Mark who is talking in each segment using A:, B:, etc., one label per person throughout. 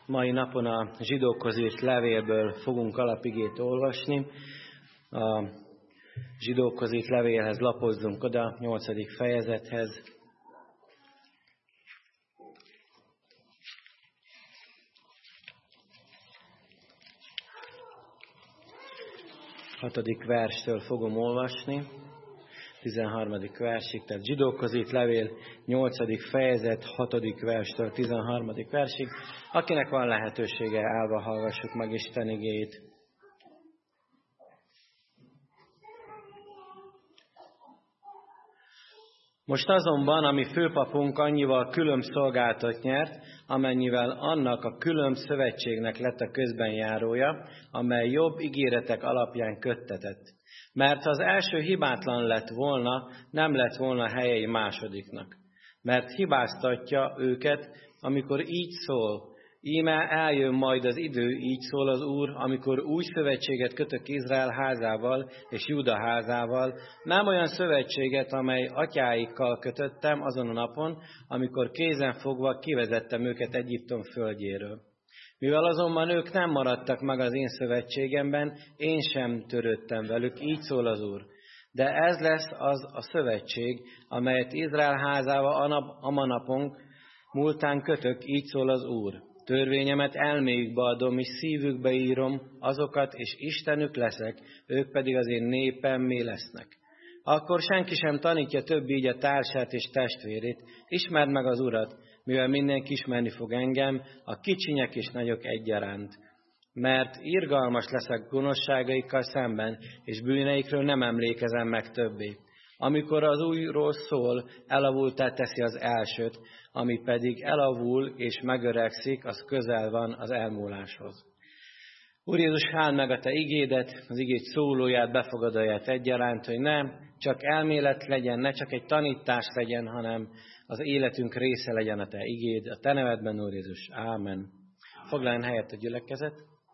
A: Mai napon a zsidókhoz írt levélből fogunk alapigét olvasni. A zsidókhoz írt levélhez lapozzunk oda, 8. fejezethez. Hatodik verstől fogom olvasni, 13. versig, tehát zsidókhoz írt levél, 8. fejezet, 6. verstől 13. versig. Akinek van lehetősége, állva hallgassuk meg Isten igéjét. Most azonban, ami főpapunk annyival különb szolgáltat nyert, amennyivel annak a különb szövetségnek lett a közbenjárója, amely jobb ígéretek alapján köttetett. Mert ha az első hibátlan lett volna, nem lett volna helyei másodiknak. Mert hibáztatja őket, amikor így szól. Íme eljön majd az idő, így szól az Úr, amikor új szövetséget kötök Izrael házával és Júda házával, nem olyan szövetséget, amely atyáikkal kötöttem azon a napon, amikor kézen fogva kivezettem őket Egyiptom földjéről. Mivel azonban ők nem maradtak meg az én szövetségemben, én sem törődtem velük, így szól az Úr. De ez lesz az a szövetség, amelyet Izrael házával a manapon múltán kötök, így szól az Úr. Törvényemet elméjükbe adom, és szívükbe írom azokat, és Istenük leszek, ők pedig az én népemmé lesznek. Akkor senki sem tanítja több így a társát és testvérét, ismerd meg az Urat, mivel mindenki ismerni fog engem, a kicsinyek és nagyok egyaránt. Mert irgalmas leszek gonoszságaikkal szemben, és bűneikről nem emlékezem meg többé. Amikor az újról szól, elavultá teszi az elsőt, ami pedig elavul és megöregszik, az közel van az elmúláshoz. Úr Jézus, áld meg a Te igédet, az igét szólóját, befogadóját egyaránt, hogy ne csak elmélet legyen, ne csak egy tanítás legyen, hanem az életünk része legyen a Te igéd. A Te nevedben, Úr Jézus. Ámen. Foglaljon helyet a gyülekezet.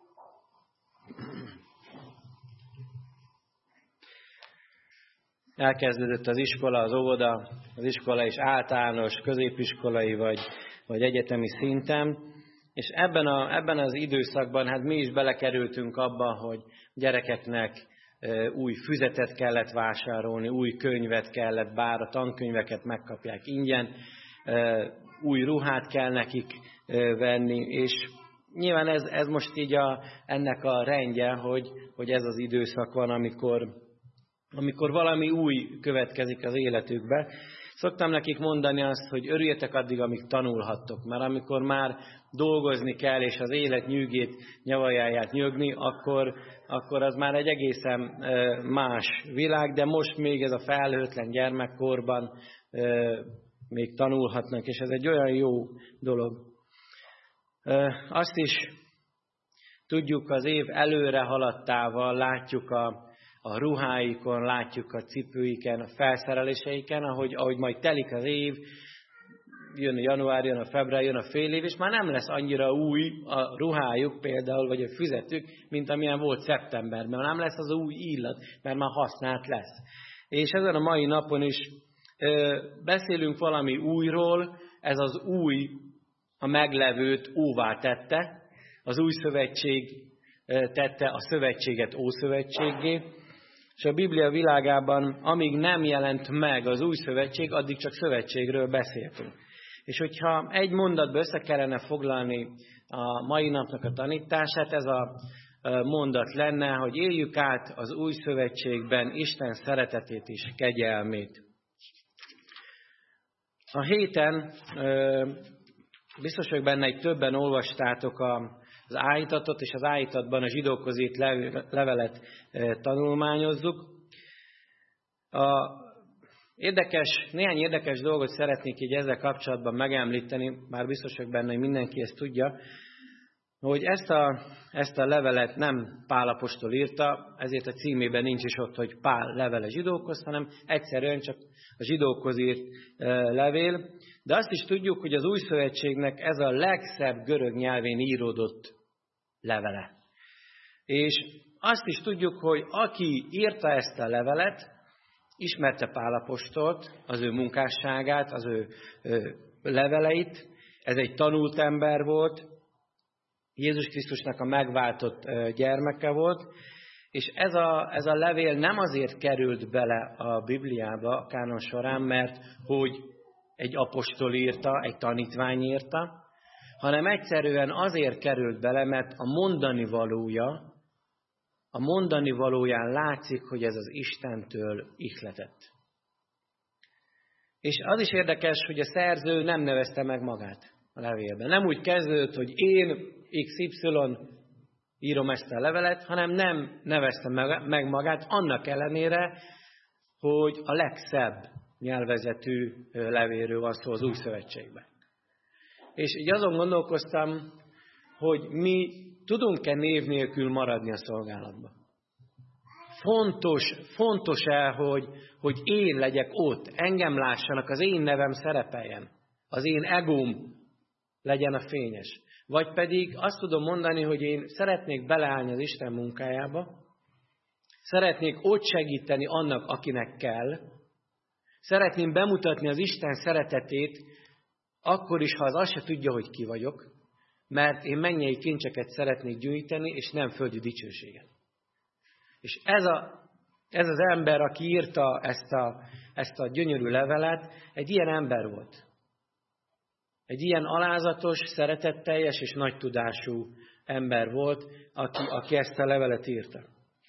A: Elkezdődött az iskola, az óvoda, az iskola is általános, középiskolai vagy egyetemi szinten, és ebben az időszakban hát mi is belekerültünk abba, hogy gyerekeknek új füzetet kellett vásárolni, új könyvet kellett, bár a tankönyveket megkapják ingyen, új ruhát kell nekik venni, és nyilván ez most így ennek a rendje, hogy ez az időszak van, amikor valami új következik az életükbe. Szoktam nekik mondani azt, hogy örüljetek addig, amíg tanulhattok, mert amikor már dolgozni kell, és az élet nyűgét, nyavajáját nyögni, akkor az már egy egészen más világ, de most még ez a felhőtlen gyermekkorban még tanulhatnak, és ez egy olyan jó dolog. Azt is tudjuk, az év előre haladtával látjuk a ruháikon, látjuk a cipőiken, a felszereléseiken, ahogy majd telik az év, jön a január, jön a február, jön a fél év, és már nem lesz annyira új a ruhájuk például, vagy a füzetük, mint amilyen volt szeptemberben. Nem lesz az új illat, mert már használt lesz. És ezen a mai napon is beszélünk valami újról, ez az új a meglevőt óvá tette, az új szövetség tette a szövetséget ószövetséggé, és a Biblia világában, amíg nem jelent meg az új szövetség, addig csak szövetségről beszéltünk. És hogyha egy mondatba össze kellene foglalni a mai napnak a tanítását, ez a mondat lenne, hogy éljük át az új szövetségben Isten szeretetét és kegyelmét. A héten biztos vagyok benne, hogy többen olvastátok az ájítatot, és az ájítatban a zsidókhoz írt levelet tanulmányozzuk. Néhány érdekes dolgot szeretnék így ezzel kapcsolatban megemlíteni, már biztos vagyok benne, hogy mindenki ezt tudja, hogy ezt a levelet nem Pál apostol írta, ezért a címében nincs is ott, hogy Pál levele zsidókhoz, hanem egyszerűen csak a zsidókhoz írt levél. De azt is tudjuk, hogy az új szövetségnek ez a legszebb görög nyelvén íródott levele. És azt is tudjuk, hogy aki írta ezt a levelet, ismerte Pál apostolt, az ő munkásságát, az ő leveleit. Ez egy tanult ember volt, Jézus Krisztusnak a megváltott gyermeke volt, és ez a levél nem azért került bele a Bibliába a kánon során, mert hogy egy apostol írta, egy tanítvány írta, hanem egyszerűen azért került bele, mert a mondani valóján látszik, hogy ez az Istentől ihletett. És az is érdekes, hogy a szerző nem nevezte meg magát a levélben. Nem úgy kezdődött, hogy én XY írom ezt a levelet, hanem nem nevezte meg magát, annak ellenére, hogy a legszebb nyelvezetű levélről van szó az Új Szövetségben. És így azon gondolkoztam, hogy mi tudunk-e név nélkül maradni a szolgálatban. Fontos-e, hogy én legyek ott, engem lássanak, az én nevem szerepeljen, az én egóm legyen a fényes. Vagy pedig azt tudom mondani, hogy én szeretnék beleállni az Isten munkájába, szeretnék ott segíteni annak, akinek kell, szeretném bemutatni az Isten szeretetét, akkor is, ha az azt se tudja, hogy ki vagyok, mert én mennyei kincseket szeretnék gyűjteni, és nem földi dicsőséget. És ez az ember, aki írta ezt a gyönyörű levelet, egy ilyen ember volt. Egy ilyen alázatos, szeretetteljes és nagy tudású ember volt, aki ezt a levelet írta.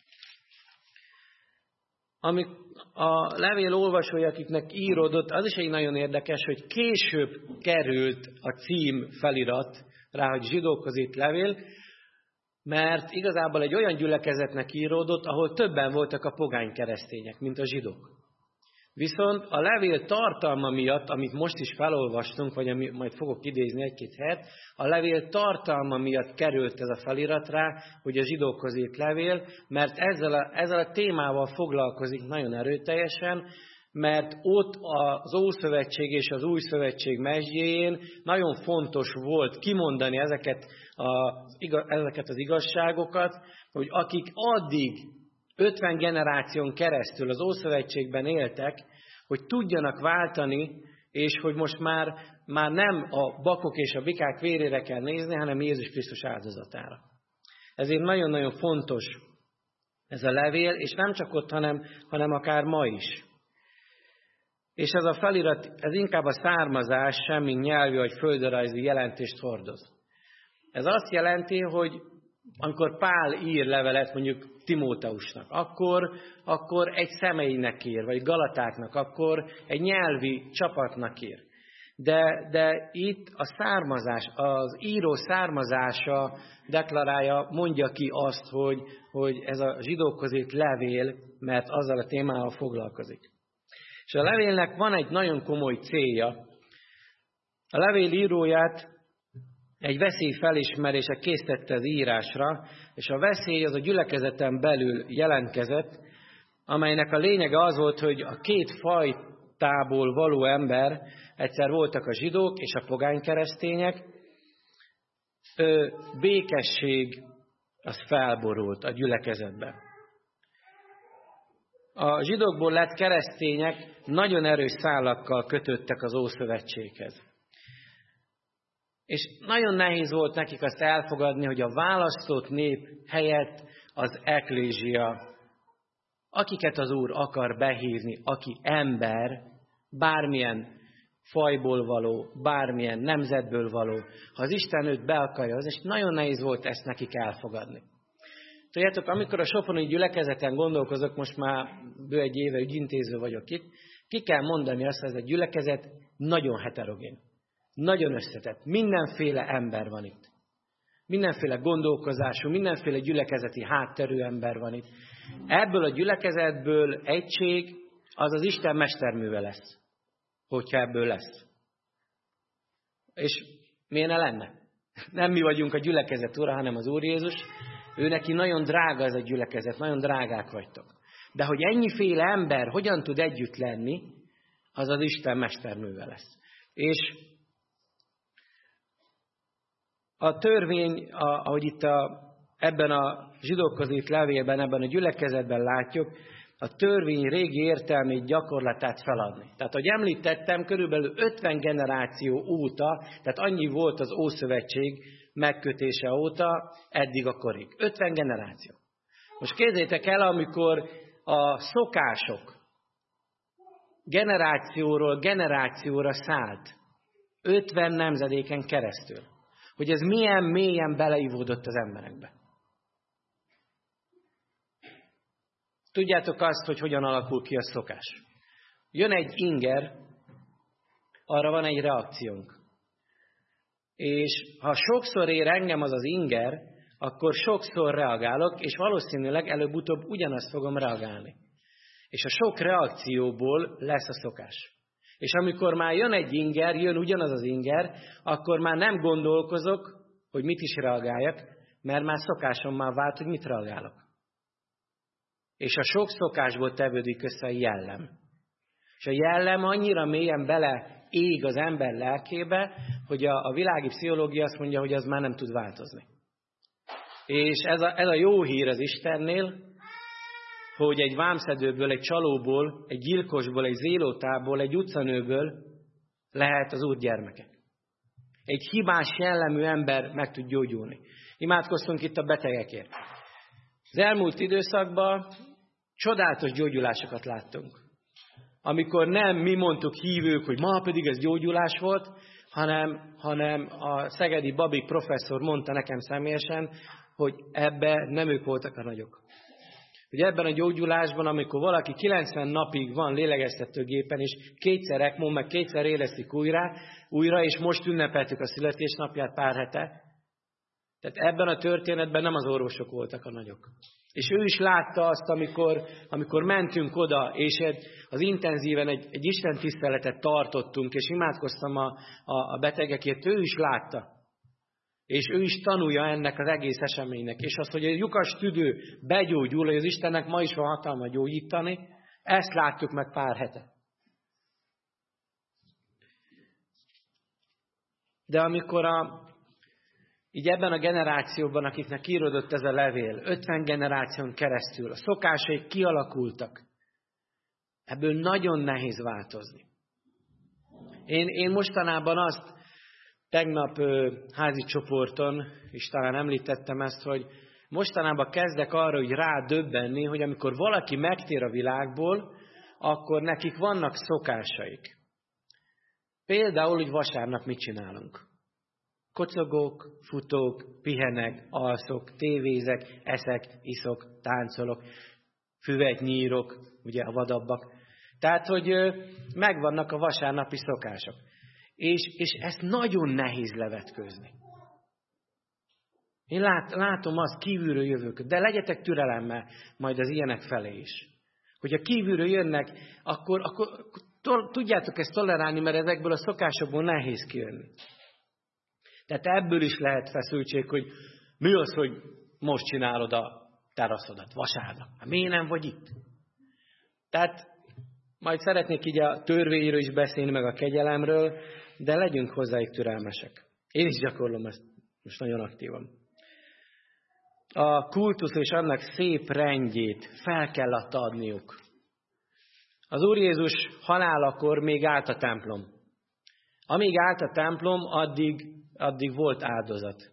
A: Ami a levél olvasói, akiknek íródott, az is egy nagyon érdekes, hogy később került a cím felirat rá, hogy zsidókhoz írt levél, mert igazából egy olyan gyülekezetnek íródott, ahol többen voltak a pogány keresztények, mint a zsidók. Viszont a levél tartalma miatt, amit most is felolvastunk, vagy amit majd fogok idézni egy-két helyet, a levél tartalma miatt került ez a felirat rá, hogy a zsidókhoz írt levél, mert ezzel a témával foglalkozik nagyon erőteljesen, mert ott az Ószövetség és az Új Szövetség mezsdjéjén nagyon fontos volt kimondani ezeket az igazságokat, hogy akik addig 50 generáción keresztül az Ószövetségben éltek, hogy tudjanak váltani, és hogy most már nem a bakok és a bikák vérére kell nézni, hanem Jézus Krisztus áldozatára. Ezért nagyon-nagyon fontos ez a levél, és nem csak ott, hanem akár ma is. És ez a felirat, ez inkább a származás, semmi nyelvi vagy földrajzi jelentést hordoz. Ez azt jelenti, hogy amikor Pál ír levelet mondjuk Timóteusnak, akkor egy személynek ír, vagy Galatáknak, akkor egy nyelvi csapatnak ír. De itt a származás, az író származása deklarálja, mondja ki azt, hogy ez a zsidókhoz írt levél, mert azzal a témával foglalkozik. És a levélnek van egy nagyon komoly célja. A levél íróját egy veszély felismerése késztette az írásra, és a veszély az a gyülekezeten belül jelentkezett, amelynek a lényege az volt, hogy a két fajtából való ember, egyszer voltak a zsidók és a pogány keresztények, békesség az felborult a gyülekezetben. A zsidókból lett keresztények nagyon erős szálakkal kötöttek az Ószövetséghez. És nagyon nehéz volt nekik azt elfogadni, hogy a választott nép helyett az eklézsia, akiket az Úr akar behívni, aki ember, bármilyen fajból való, bármilyen nemzetből való, ha az Isten őt be akarja hozni, és nagyon nehéz volt ezt nekik elfogadni. Tudjátok, amikor a soponi gyülekezeten gondolkozok, most már bő egy éve ügyintéző vagyok itt, ki kell mondani azt, hogy ez a gyülekezet nagyon heterogén. Nagyon összetett. Mindenféle ember van itt. Mindenféle gondolkozású, mindenféle gyülekezeti hátterű ember van itt. Ebből a gyülekezetből egység, az az Isten mesterműve lesz, hogyha ebből lesz. És miért ne lenne? Nem mi vagyunk a gyülekezet ura, hanem az Úr Jézus. Ő neki nagyon drága ez a gyülekezet, nagyon drágák vagytok. De hogy ennyiféle ember hogyan tud együtt lenni, az az Isten mesterműve lesz. És a törvény, ahogy itt ebben a zsidókhoz írt levélben, ebben a gyülekezetben látjuk, a törvény régi értelmét, gyakorlatát feladni. Tehát, ahogy említettem, körülbelül 50 generáció óta, tehát annyi volt az Ószövetség, megkötése óta eddig a korig. 50 generáció. Most képzeljétek el, amikor a szokások generációról generációra szállt, 50 nemzedéken keresztül, hogy ez milyen mélyen beleivódott az emberekbe. Tudjátok azt, hogy hogyan alakul ki a szokás? Jön egy inger, arra van egy reakciónk. És ha sokszor ér engem az inger, akkor sokszor reagálok, és valószínűleg előbb-utóbb ugyanazt fogom reagálni. És a sok reakcióból lesz a szokás. És amikor már jön egy inger, jön ugyanaz az inger, akkor már nem gondolkozok, hogy mit is reagáljak, mert már szokásommá vált, hogy mit reagálok. És a sok szokásból tevődik össze a jellem. És a jellem annyira mélyen beleég az ember lelkébe, hogy a világi pszichológia azt mondja, hogy az már nem tud változni. És ez a jó hír az Istennél, hogy egy vámszedőből, egy csalóból, egy gyilkosból, egy zélótából, egy utcanőből lehet az Úr gyermeke. Egy hibás jellemű ember meg tud gyógyulni. Imádkoztunk itt a betegekért. Az elmúlt időszakban csodálatos gyógyulásokat láttunk. Amikor nem mi mondtuk hívők, hogy ma pedig ez gyógyulás volt, hanem a szegedi Babik professzor mondta nekem személyesen, hogy ebben nem ők voltak a nagyok. Hogy ebben a gyógyulásban, amikor valaki 90 napig van lélegeztetőgépen, és kétszer ECMO, meg kétszer élesztik újra, és most ünnepeltük a születésnapját pár hete. Tehát ebben a történetben nem az orvosok voltak a nagyok. És ő is látta azt, amikor mentünk oda, és az intenzíven egy Isten tiszteletet tartottunk, és imádkoztam a betegekért, ő is látta. És ő is tanulja ennek az egész eseménynek. És az, hogy a lyukas tüdő begyógyul, hogy az Istennek ma is van hatalma gyógyítani, ezt láttuk meg pár hete. De amikor így ebben a generációban, akiknek íródott ez a levél, 50 generáción keresztül, a szokásaik kialakultak, ebből nagyon nehéz változni. Én mostanában azt tegnap házi csoporton, és talán említettem ezt, hogy mostanában kezdek arra, hogy rádöbbenni, hogy amikor valaki megtér a világból, akkor nekik vannak szokásaik. Például, hogy vasárnap mit csinálunk. Kocogok, futok, pihenek, alszok, tévézek, eszek, iszok, táncolok, füvet nyírok, ugye a vadabbak. Tehát, hogy megvannak a vasárnapi szokások. És ezt nagyon nehéz levetkőzni. Én látom azt, kívülről jövők, de legyetek türelemmel majd az ilyenek felé is. Hogyha kívülről jönnek, akkor tudjátok ezt tolerálni, mert ezekből a szokásokból nehéz kijönni. Tehát ebből is lehet feszültség, hogy mi az, hogy most csinálod a teraszodat vasárnap. Hát miért nem vagy itt? Tehát majd szeretnék így a törvényről is beszélni, meg a kegyelemről, de legyünk hozzájuk türelmesek. Én is gyakorlom ezt most nagyon aktívan. A kultusz és annak szép rendjét fel kellett adniuk. Az Úr Jézus halálakor még állt a templom. Amíg állt a templom, addig volt áldozat.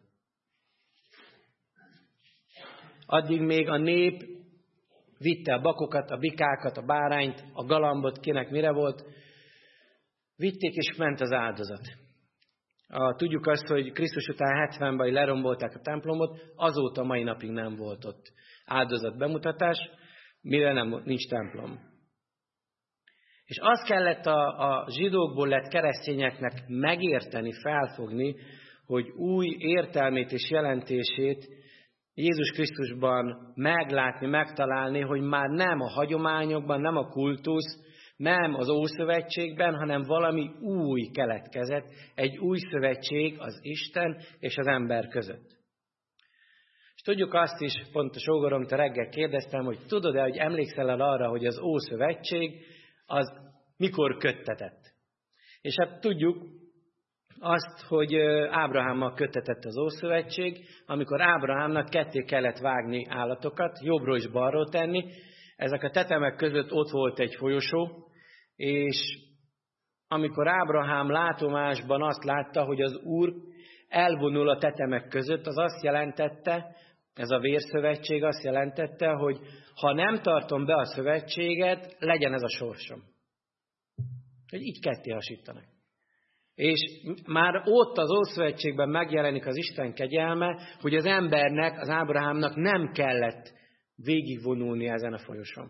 A: Addig még a nép vitte a bakokat, a bikákat, a bárányt, a galambot, kinek mire volt. Vitték, és ment az áldozat. Tudjuk azt, hogy Krisztus után 70-ben lerombolták a templomot, azóta mai napig nem volt ott áldozat bemutatás, mire nincs templom. És azt kellett a zsidókból lett keresztényeknek megérteni, felfogni, hogy új értelmét és jelentését Jézus Krisztusban meglátni, megtalálni, hogy már nem a hagyományokban, nem a kultusz, nem az Ószövetségben, hanem valami új keletkezett, egy új szövetség az Isten és az ember között. És tudjuk azt is, pont a sógoromtól reggel kérdeztem, hogy tudod-e, hogy emlékszel el arra, hogy az Ószövetség az mikor köttetett? És hát tudjuk azt, hogy Ábrahámmal köttetett az Ószövetség, amikor Ábrahámnak ketté kellett vágni állatokat, jobbról és balról tenni. Ezek a tetemek között ott volt egy folyosó, és amikor Ábrahám látomásban azt látta, hogy az Úr elvonul a tetemek között, az azt jelentette, ez a vérszövetség azt jelentette, hogy ha nem tartom be a szövetséget, legyen ez a sorsom. Hogy így ketté hasítanak. És már ott az Ószövetségben megjelenik az Isten kegyelme, hogy az embernek, az Ábrahámnak nem kellett végigvonulni ezen a folyosón.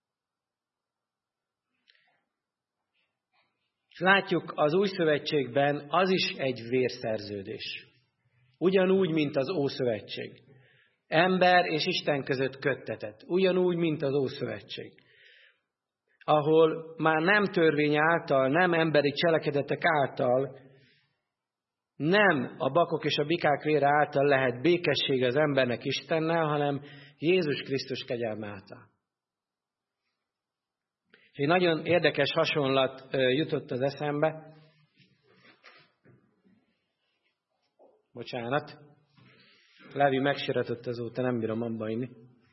A: És látjuk, az Új Szövetségben az is egy vérszerződés. Ugyanúgy, mint az Ószövetség. Ember és Isten között köttetett. Ugyanúgy, mint az Ószövetség. Ahol már nem törvény által, nem emberi cselekedetek által, nem a bakok és a bikák vére által lehet békesség az embernek Istennel, hanem Jézus Krisztus kegyelme által. És egy nagyon érdekes hasonlat jutott az eszembe. Bocsánat. Levi megsiratott azóta, nem bírom abba inni.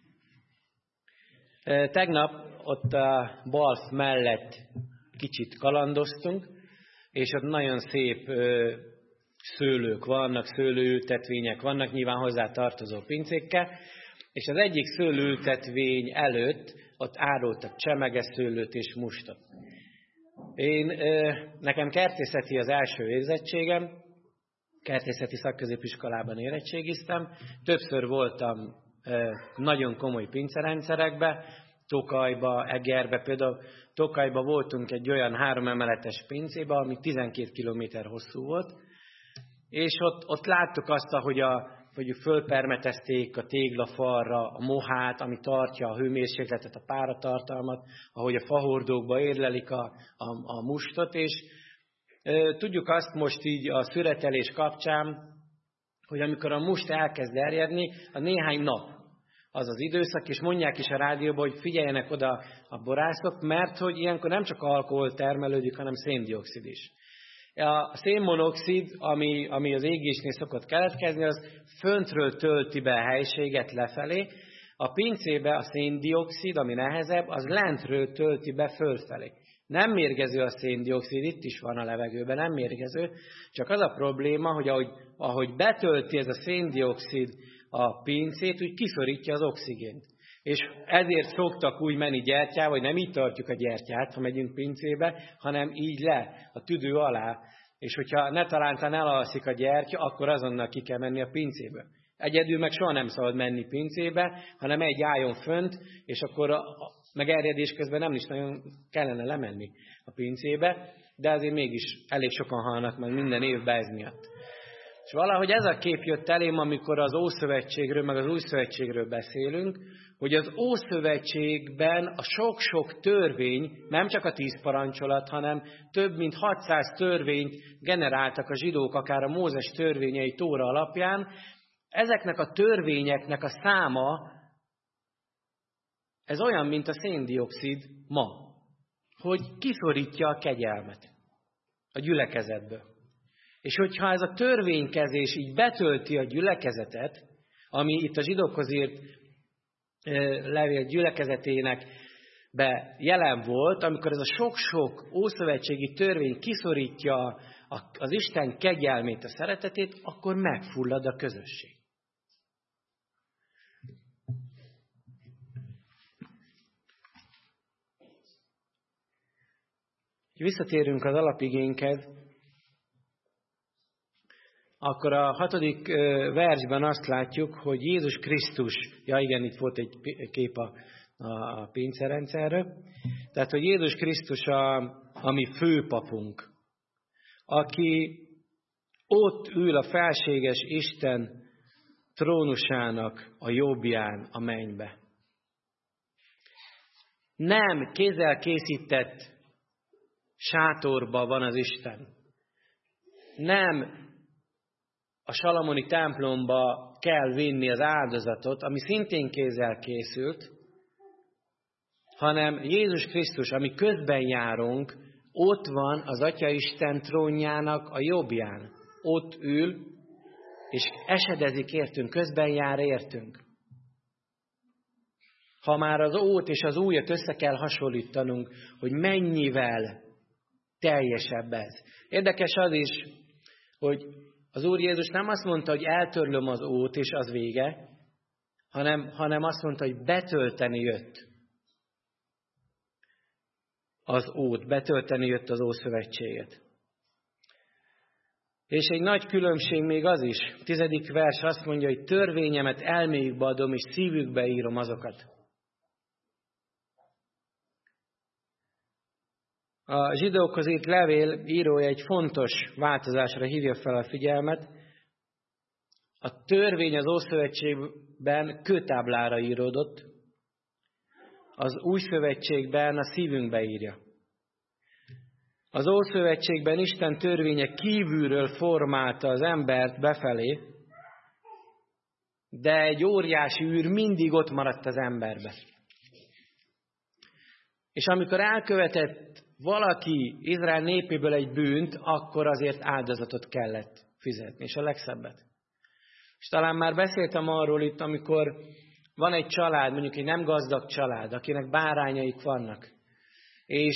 A: Tegnap ott a Balf mellett kicsit kalandoztunk, és ott nagyon szép szőlők vannak, szőlőültetvények vannak, nyilván hozzá tartozó pincékkel, és az egyik szőlőültetvény előtt ott árultak csemegeszőlőt és mustot. Nekem kertészeti az első végzettségem, kertészeti szakközépiskolában érettségiztem, többször voltam nagyon komoly pincerendszerekbe, Tokajba, Egerbe, például Tokajba voltunk egy olyan 3 emeletes pincébe, ami 12 kilométer hosszú volt, és ott láttuk azt, hogy fölpermetezték a téglafalra a mohát, ami tartja a hőmérsékletet, a páratartalmat, ahogy a fahordókba érlelik a mustot, és tudjuk azt most így a szüretelés kapcsán, hogy amikor a must elkezd erjedni, a néhány nap az az időszak, és mondják is a rádióban, hogy figyeljenek oda a borászok, mert hogy ilyenkor nem csak alkohol termelődik, hanem széndioxid is. A szénmonoxid, ami az égésnél szokott keletkezni, az föntről tölti be a helységet lefelé, a pincébe a széndioxid, ami nehezebb, az lentről tölti be fölfelé. Nem mérgező a széndioxid, itt is van a levegőben, nem mérgező, csak az a probléma, hogy ahogy betölti ez a széndioxid a pincét, úgy kiszorítja az oxigént. És ezért szoktak úgy menni gyertyával, vagy nem így tartjuk a gyertyát, ha megyünk pincébe, hanem így le, a tüdő alá. És hogyha netalántán elalszik a gyertya, akkor azonnal ki kell menni a pincébe. Egyedül meg soha nem szabad menni pincébe, hanem egy álljon fönt, és akkor meg erjedés közben nem is nagyon kellene lemenni a pincébe, de azért mégis elég sokan halnak meg minden évben ez miatt. És valahogy ez a kép jött elém, amikor az Ószövetségről, meg az Új Szövetségről beszélünk, hogy az Ószövetségben a sok-sok törvény, nem csak a 10 parancsolat, hanem több mint 600 törvényt generáltak a zsidók, akár a Mózes törvényei Tóra alapján. Ezeknek a törvényeknek a száma, ez olyan, mint a széndioxid ma, hogy kiszorítja a kegyelmet a gyülekezetből. És hogyha ez a törvénykezés így betölti a gyülekezetet, ami itt a zsidókhoz írt levél gyülekezetének jelen volt, amikor ez a sok-sok ószövetségi törvény kiszorítja az Isten kegyelmét, a szeretetét, akkor megfullad a közösség. Visszatérünk az alapigényhez, akkor a 6. versben azt látjuk, hogy Jézus Krisztus, ja igen, itt volt egy kép a pincerendszerről, tehát, hogy Jézus Krisztus a mi főpapunk, aki ott ül a felséges Isten trónusának a jobbján a mennybe. Nem kézzel készített sátorba van az Isten. Nem a salamoni templomba kell vinni az áldozatot, ami szintén kézzel készült, hanem Jézus Krisztus, ami közben járunk, ott van az Atya Isten trónjának a jobbján. Ott ül, és esedezik értünk, közben jár értünk. Ha már az ót és az újat össze kell hasonlítanunk, hogy mennyivel teljesebb ez. Érdekes az is, hogy Az Úr Jézus nem azt mondta, hogy eltörlöm az ót, és az vége, hanem azt mondta, hogy betölteni jött az ót, betölteni jött az Ószövetséget. És egy nagy különbség még az is, 10. vers azt mondja, hogy törvényemet elméjükbe adom, és szívükbe írom azokat. A zsidókhoz írt levél írója egy fontos változásra hívja fel a figyelmet. A törvény az Ószövetségben kőtáblára íródott, az Új Szövetségben a szívünkbe írja. Az Ószövetségben Isten törvénye kívülről formálta az embert befelé, de egy óriási űr mindig ott maradt az emberbe. És amikor elkövetett valaki Izrael népéből egy bűnt, akkor azért áldozatot kellett fizetni, és a legszebbet. És talán már beszéltem arról itt, amikor van egy család, mondjuk egy nem gazdag család, akinek bárányaik vannak, és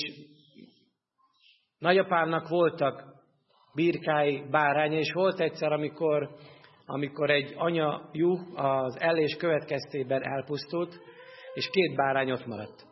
A: nagyapámnak voltak birkái, bárányai, és volt egyszer, amikor egy anya juh az ellés következtében elpusztult, és 2 bárány ott maradt.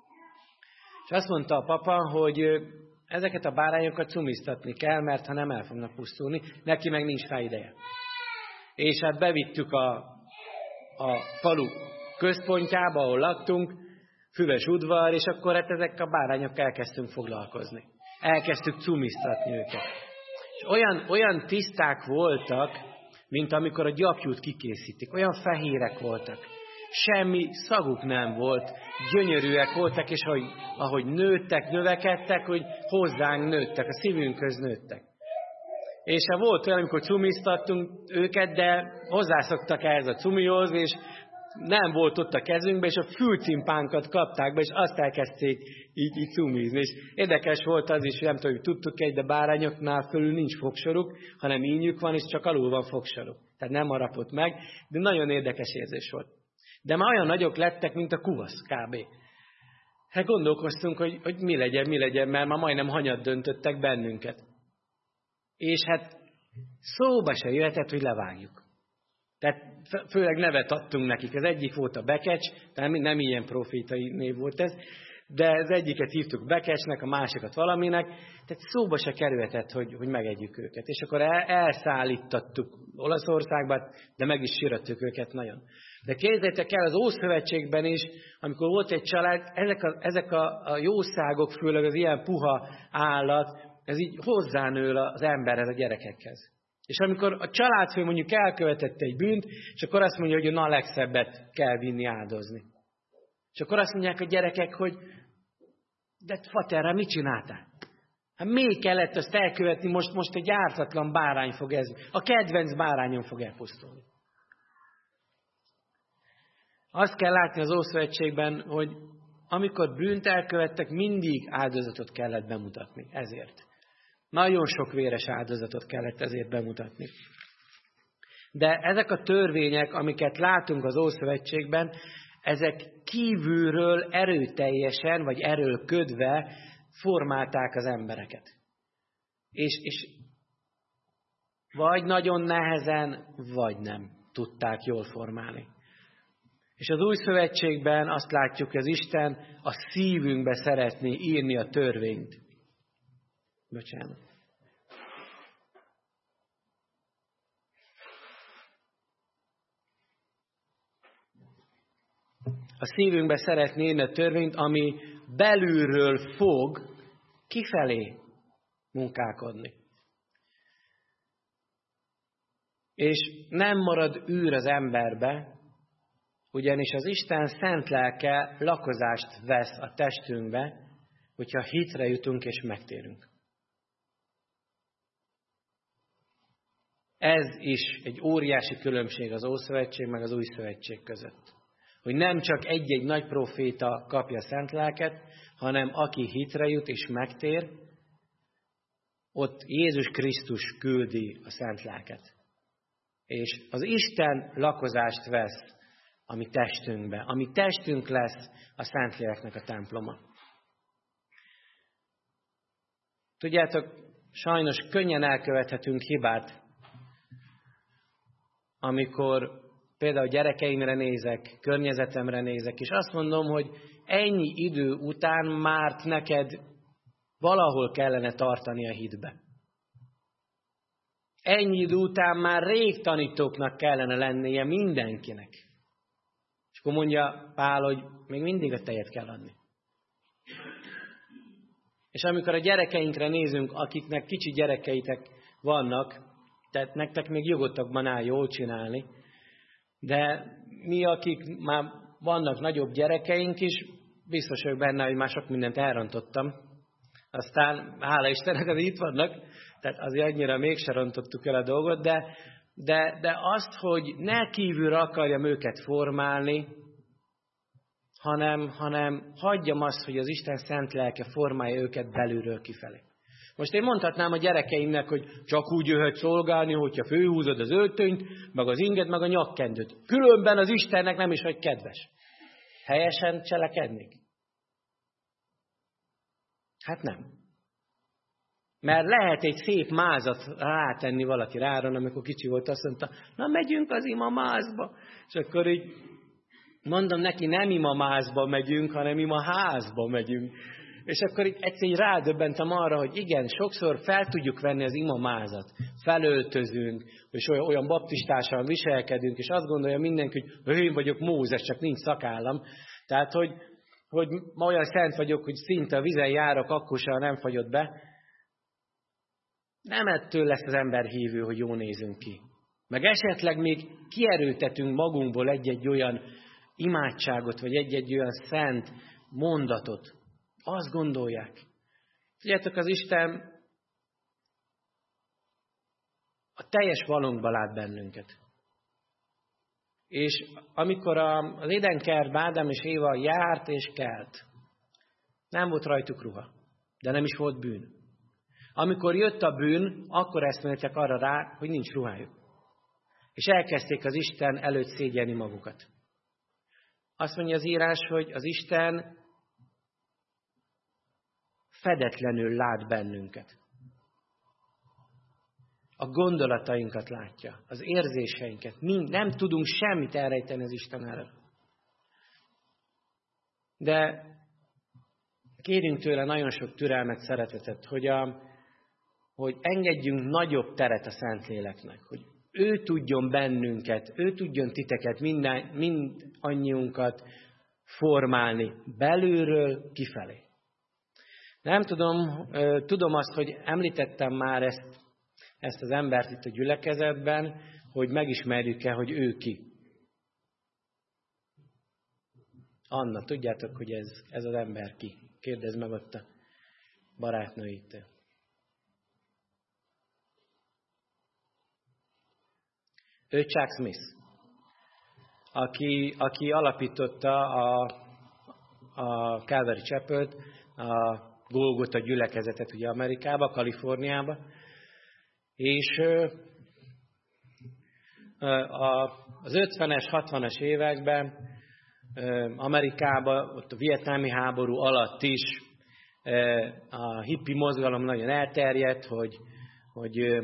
A: És azt mondta a papa, hogy ezeket a bárányokat cumiztatni kell, mert ha nem, el fognak pusztulni, neki meg nincs rá ideje. És hát bevittük a falu központjába, ahol laktunk, füves udvar, és akkor hát ezek a bárányokkal elkezdtünk foglalkozni. Elkezdtük cumiztatni őket. És olyan tiszták voltak, mint amikor a gyapjút kikészítik. Olyan fehérek voltak. Semmi szaguk nem volt. Gyönyörűek voltak, és ahogy nőttek, növekedtek, hogy hozzánk nőttek, a szívünkhöz nőttek. És volt olyan, amikor cumiztattunk őket, de hozzászoktak ehhez a cumihoz, és nem volt ott a kezünkbe, és a fülcimpánkat kapták be, és azt elkezdték így cumizni. És érdekes volt az is, hogy nem tudom, hogy tudtuk de bárányoknál fölül nincs fogsoruk, hanem ínyük van, és csak alul van fogsoruk. Tehát nem harapott meg, de nagyon érdekes érzés volt. De már olyan nagyok lettek, mint a kuvasz, kb. Hát gondolkoztunk, hogy mi legyen, mert már majdnem hanyat döntöttek bennünket. És hát szóba se jöhetett, hogy levágjuk. Tehát főleg nevet adtunk nekik. Az egyik volt a Bekecs, tehát nem ilyen profétai név volt ez, de az egyiket hívtuk Bekecsnek, a másikat valaminek, tehát szóba se kerülhetett, hogy megegyük őket. És akkor elszállítattuk Olaszországba, de meg is sírattuk őket nagyon. De képzeljétek el, az Ószövetségben is, amikor volt egy család, ezek a jószágok, főleg az ilyen puha állat, ez így hozzánő az emberhez, a gyerekekhez. És amikor a családfő mondjuk elkövetett egy bűnt, és akkor azt mondja, hogy a legszebbet kell vinni áldozni. És akkor azt mondják a gyerekek, hogy de faterra, mit csináltál? Hát miért kellett azt elkövetni, most egy ártatlan bárány fog ez, a kedvenc bárányon fog elpusztulni. Azt kell látni az Ószövetségben, hogy amikor bűnt elkövettek, mindig áldozatot kellett bemutatni ezért. Nagyon sok véres áldozatot kellett ezért bemutatni. De ezek a törvények, amiket látunk az Ószövetségben, ezek kívülről erőteljesen, vagy erőlködve formálták az embereket. És vagy nagyon nehezen, vagy nem tudták jól formálni. És az Új Szövetségben azt látjuk, hogy az Isten a szívünkbe szeretné írni a törvényt. Bocsánat. A szívünkbe szeretné írni a törvényt, ami belülről fog kifelé munkálkodni. És nem marad űr az emberbe, ugyanis az Isten szent lelke lakozást vesz a testünkbe, hogyha hitre jutunk és megtérünk. Ez is egy óriási különbség az Ószövetség meg az Új Szövetség között. Hogy nem csak egy-egy nagy proféta kapja szent lelket, hanem aki hitre jut és megtér, ott Jézus Krisztus küldi a szent lelket. És az Isten lakozást vesz a mi testünkbe. A mi testünk lesz a Szentléleknek a temploma. Tudjátok, sajnos könnyen elkövethetünk hibát, amikor például gyerekeimre nézek, környezetemre nézek, és azt mondom, hogy ennyi idő után már neked valahol kellene tartani a hitbe. Ennyi idő után már rég tanítóknak kellene lennie mindenkinek. És akkor mondja Pál, hogy még mindig a tejet kell adni. És amikor a gyerekeinkre nézünk, akiknek kicsi gyerekeitek vannak, tehát nektek még jogotokban áll jól csinálni, de mi, akik már vannak nagyobb gyerekeink is, biztos vagyok benne, hogy már sok mindent elrontottam. Aztán, hála Istennek, azért itt vannak, tehát azért annyira mégse rontottuk el a dolgot, de azt, hogy ne kívülre akarjam őket formálni, hanem hagyjam azt, hogy az Isten szent lelke formálja őket belülről kifelé. Most én mondhatnám a gyerekeimnek, hogy csak úgy jöhet szolgálni, hogyha főhúzod az öltönyt, meg az inget, meg a nyakkendőt. Különben az Istennek nem is vagy kedves. Helyesen cselekednék? Hát nem. Mert lehet egy szép mázat rátenni valaki ráron, amikor kicsi volt, azt mondta, na megyünk az imamázba. És akkor így mondom neki, nem imamázba megyünk, hanem imaházba megyünk. És akkor így egyszerűen rádöbbentem arra, hogy igen, sokszor fel tudjuk venni az imamázat. Felöltözünk, és olyan baptistásan viselkedünk, és azt gondolja mindenki, hogy én vagyok Mózes, csak nincs szakállam. Tehát, hogy ma olyan szent vagyok, hogy szinte a vizen járok, akkor sem nem fagyott be. Nem ettől lesz az ember hívő, hogy jól nézünk ki. Meg esetleg még kierőtetünk magunkból egy-egy olyan imádságot, vagy egy-egy olyan szent mondatot. Azt gondolják. Tudjátok, az Isten a teljes valónkba lát bennünket. És amikor az Édenkertben Ádám és Éva járt és kelt, nem volt rajtuk ruha, de nem is volt bűn. Amikor jött a bűn, akkor eszméltek arra rá, hogy nincs ruhájuk. És elkezdték az Isten előtt szégyelni magukat. Azt mondja az írás, hogy az Isten fedetlenül lát bennünket. A gondolatainkat látja, az érzéseinket. Nem tudunk semmit elrejteni az Isten elől. De kérünk tőle nagyon sok türelmet, szeretetet, hogy engedjünk nagyobb teret a Szentléleknek, hogy ő tudjon bennünket, ő tudjon titeket, mindannyiunkat formálni belülről kifelé. Nem tudom azt, hogy említettem már ezt az embert itt a gyülekezetben, hogy megismerjük-e, hogy ő ki. Anna, tudjátok, hogy ez az ember ki? Kérdezd meg ott a barátnőitől. Ő Chuck Smith, aki alapította a Calvary Chapel-t, a Golgota gyülekezetet ugye Amerikába, Kaliforniába, és az 50-es, 60-as években Amerikában, ott a vietnámi háború alatt is a hippi mozgalom nagyon elterjedt, hogy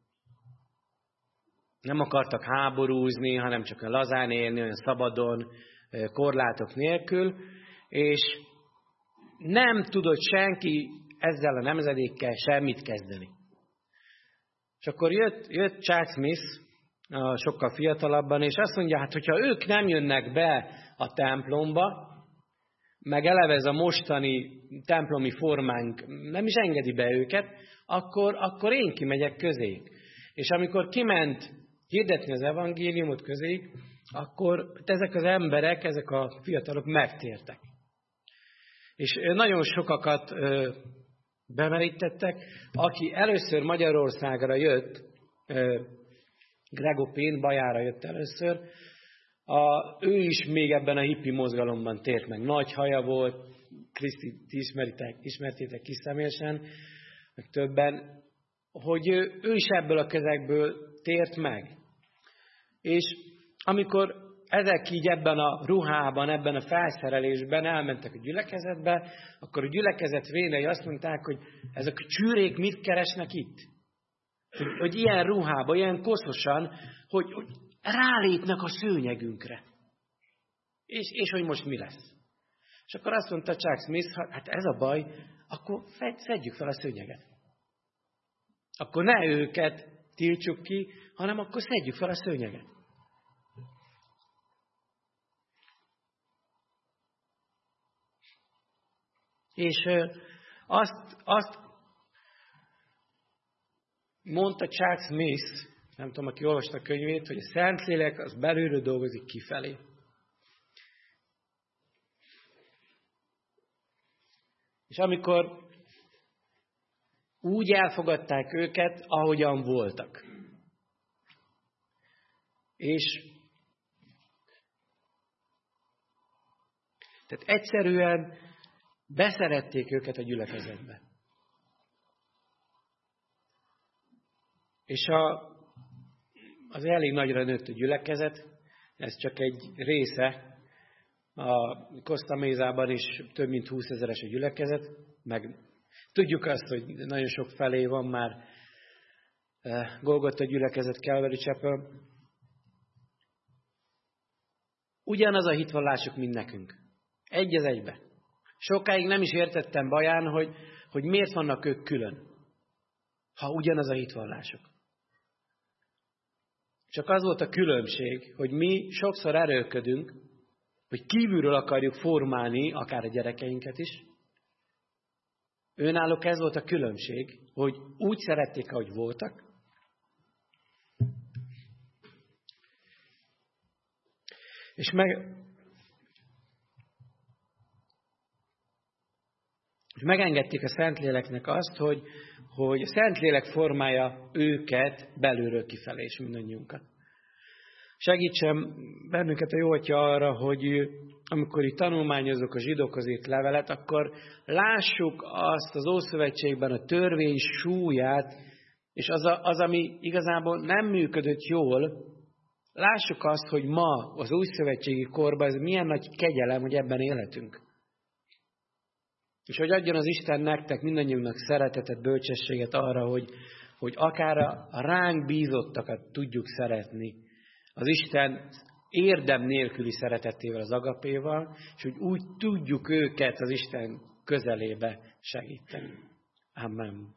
A: nem akartak háborúzni, hanem csak lazán élni, olyan szabadon, korlátok nélkül, és nem tudott senki ezzel a nemzedékkel semmit kezdeni. És akkor jött Chuck Smith, sokkal fiatalabban, és azt mondja, hát hogyha ők nem jönnek be a templomba, meg eleve ez a mostani templomi formánk nem is engedi be őket, akkor én kimegyek közéjük. És amikor kiment hirdetni az evangéliumot közéjük, akkor ezek az emberek, ezek a fiatalok megtértek. És nagyon sokakat bemerítettek. Aki először Magyarországra jött, Gregor Payne bajára jött először, ő is még ebben a hippi mozgalomban tért meg. Nagy haja volt, Kriszti, ti ismertétek kis személyesen, meg többen, hogy ő is ebből a közegből tért meg. És amikor ezek így ebben a ruhában, ebben a felszerelésben elmentek a gyülekezetbe, akkor a gyülekezet vénei azt mondták, hogy ezek a csűrék mit keresnek itt? Hogy ilyen ruhában, ilyen koszosan, hogy rálépnek a szőnyegünkre. És hogy most mi lesz? És akkor azt mondta Chuck Smith, hát ez a baj, akkor szedjük fel a szőnyeget. Akkor ne őket tiltsuk ki, hanem akkor szedjük fel a szőnyeget. És azt mondta Chuck Smith, nem tudom, aki olvasta a könyvét, hogy a Szentlélek az belülről dolgozik kifelé. És amikor úgy elfogadták őket, ahogyan voltak. És tehát egyszerűen beszerették őket a gyülekezetbe. És az elég nagyra nőtt a gyülekezet, ez csak egy része. A Costa Mesában is több mint 20 000-es a gyülekezet, meg tudjuk azt, hogy nagyon sok felé van már Golgota gyülekezet, Calvary Chapel. Ugyanaz a hitvallásuk, mint nekünk. Egy az egybe. Sokáig nem is értettem baján, hogy miért vannak ők külön, ha ugyanaz a hitvallásuk. Csak az volt a különbség, hogy mi sokszor erőlködünk, hogy kívülről akarjuk formálni akár a gyerekeinket is. Őnáluk ez volt a különbség, hogy úgy szerették, ahogy voltak. És megengedték a Szentléleknek azt, hogy a Szentlélek formálja őket belülről kifelé, és mindannyiunkat. Segítsen bennünket a jó Atya arra, hogy amikor itt tanulmányozok a zsidókhoz írt levelet, akkor lássuk azt az Ószövetségben a törvény súlyát, és az, ami igazából nem működött jól, lássuk azt, hogy ma az újszövetségi korban ez milyen nagy kegyelem, hogy ebben életünk. És hogy adjon az Isten nektek, mindannyiunknak szeretetet, bölcsességet arra, hogy akár a ránk bízottakat tudjuk szeretni, az Isten érdem nélküli szeretetével, az agapéval, és hogy úgy tudjuk őket az Isten közelébe segíteni. Amen.